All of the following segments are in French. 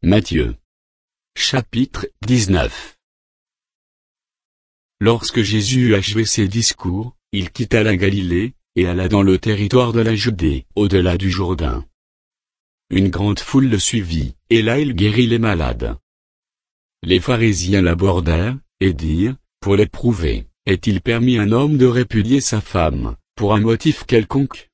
Matthieu. Chapitre 19. Lorsque Jésus eut achevé ses discours, il quitta la Galilée, et alla dans le territoire de la Judée, au-delà du Jourdain. Une grande foule le suivit, et là il guérit les malades. Les pharisiens l'abordèrent, et dirent, pour l'éprouver, est-il permis à un homme de répudier sa femme, pour un motif quelconque?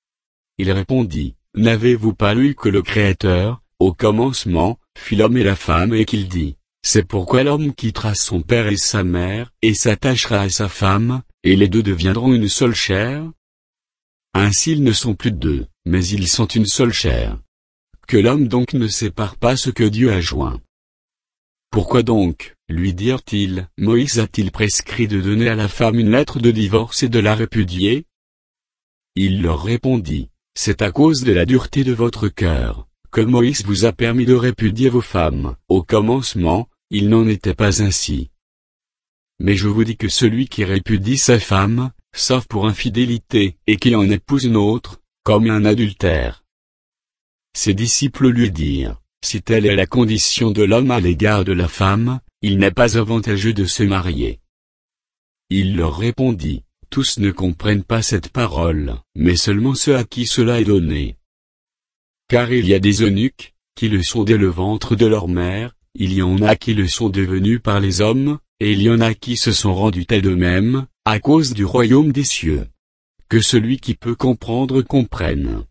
Il répondit, n'avez-vous pas lu que le Créateur, au commencement, fit l'homme et la femme et qu'il dit, c'est pourquoi l'homme quittera son père et sa mère, et s'attachera à sa femme, et les deux deviendront une seule chair? Ainsi ils ne sont plus deux, mais ils sont une seule chair. Que l'homme donc ne sépare pas ce que Dieu a joint. Pourquoi donc, lui dirent-ils, Moïse a-t-il prescrit de donner à la femme une lettre de divorce et de la répudier? Il leur répondit, c'est à cause de la dureté de votre cœur, que Moïse vous a permis de répudier vos femmes. Au commencement, il n'en était pas ainsi. Mais je vous dis que celui qui répudie sa femme, sauf pour infidélité, et qui en épouse une autre, commet un adultère. Ses disciples lui dirent, si telle est la condition de l'homme à l'égard de la femme, il n'est pas avantageux de se marier. Il leur répondit, tous ne comprennent pas cette parole, mais seulement ceux à qui cela est donné. Car il y a des eunuques, qui le sont dès le ventre de leur mère, il y en a qui le sont devenus par les hommes, et il y en a qui se sont rendus tels d'eux-mêmes, à cause du royaume des cieux. Que celui qui peut comprendre comprenne.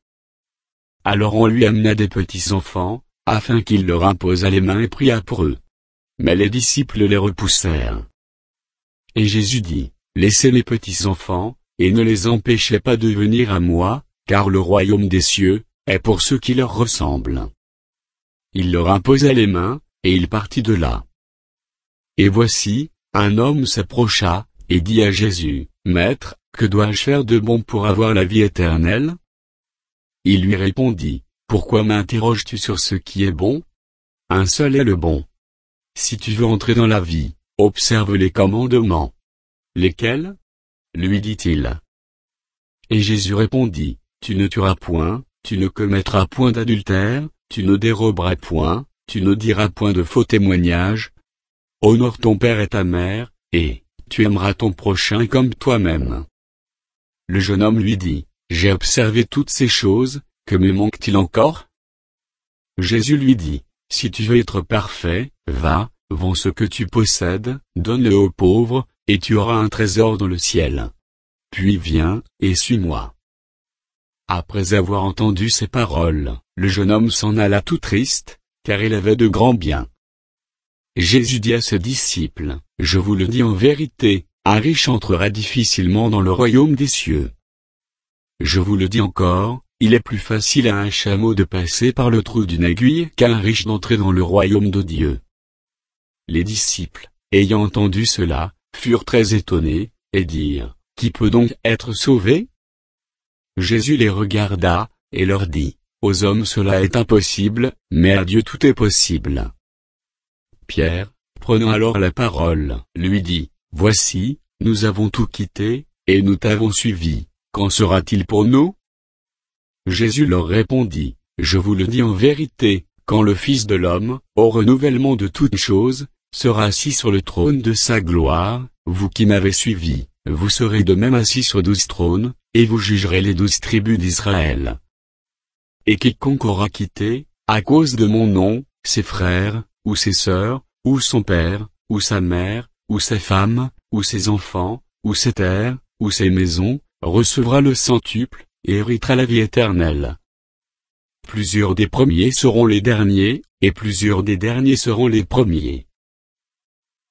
Alors on lui amena des petits enfants, afin qu'il leur imposât les mains et priât pour eux. Mais les disciples les repoussèrent. Et Jésus dit, laissez les petits enfants, et ne les empêchez pas de venir à moi, car le royaume des cieux, est pour ceux qui leur ressemblent. Il leur imposa les mains, et il partit de là. Et voici, un homme s'approcha, et dit à Jésus, Maître, que dois-je faire de bon pour avoir la vie éternelle? Il lui répondit, pourquoi m'interroges-tu sur ce qui est bon? Un seul est le bon. Si tu veux entrer dans la vie, observe les commandements. Lesquels? Lui dit-il. Et Jésus répondit, tu ne tueras point, tu ne commettras point d'adultère, tu ne déroberas point, tu ne diras point de faux témoignages. Honore ton père et ta mère, et tu aimeras ton prochain comme toi-même. Le jeune homme lui dit, j'ai observé toutes ces choses, que me manque-t-il encore? Jésus lui dit, si tu veux être parfait, va, vends ce que tu possèdes, donne-le aux pauvres, et tu auras un trésor dans le ciel. Puis viens, et suis-moi. Après avoir entendu ces paroles, le jeune homme s'en alla tout triste, car il avait de grands biens. Jésus dit à ses disciples, je vous le dis en vérité, un riche entrera difficilement dans le royaume des cieux. Je vous le dis encore, il est plus facile à un chameau de passer par le trou d'une aiguille qu'à un riche d'entrer dans le royaume de Dieu. Les disciples, ayant entendu cela, furent très étonnés, et dirent, qui peut donc être sauvé? Jésus les regarda, et leur dit, aux hommes cela est impossible, mais à Dieu tout est possible. Pierre, prenant alors la parole, lui dit, voici, nous avons tout quitté, et nous t'avons suivi, qu'en sera-t-il pour nous? Jésus leur répondit, je vous le dis en vérité, quand le Fils de l'homme, au renouvellement de toutes choses, sera assis sur le trône de sa gloire, vous qui m'avez suivi, vous serez de même assis sur 12 trônes, et vous jugerez les 12 tribus d'Israël. Et quiconque aura quitté, à cause de mon nom, ses frères, ou ses sœurs, ou son père, ou sa mère, ou sa femme, ou ses enfants, ou ses terres, ou ses maisons, recevra le centuple, et héritera la vie éternelle. Plusieurs des premiers seront les derniers, et plusieurs des derniers seront les premiers.